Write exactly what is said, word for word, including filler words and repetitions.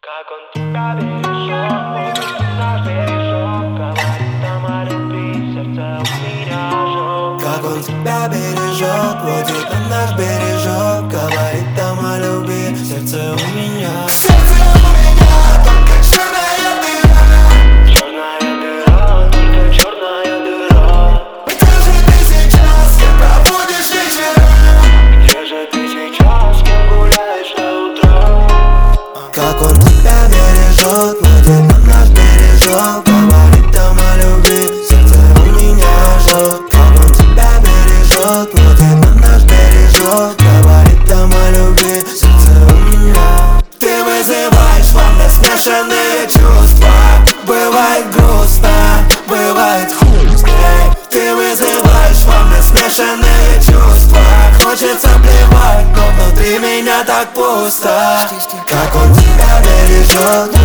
Как он тебя бережет, наш бережет, говорит там о любви, сердце у меня жжет. Как он тебя бережет, вот это наш бережет, говорит там о любви, сердце у меня. Сердце у меня, только черная дыра. Черная дыра, только черная дыра. Где же ты сейчас, с кем проводишь вечера? Где же ты сейчас, с кем гуляешь до утра? Как он тебя бережет, вот это наш бережет, говорит там о любви, сердце у меня жжет. Как он тебя бережет, вот это наш бережет, говорит там о любви, сердце у меня. Ты вызываешь во мне смешанные чувства. Бывает грустно, бывает хуй. Ты вызываешь во мне смешанные чувства. Хочется плевать, но внутри меня так пусто. Как он тебя бережет.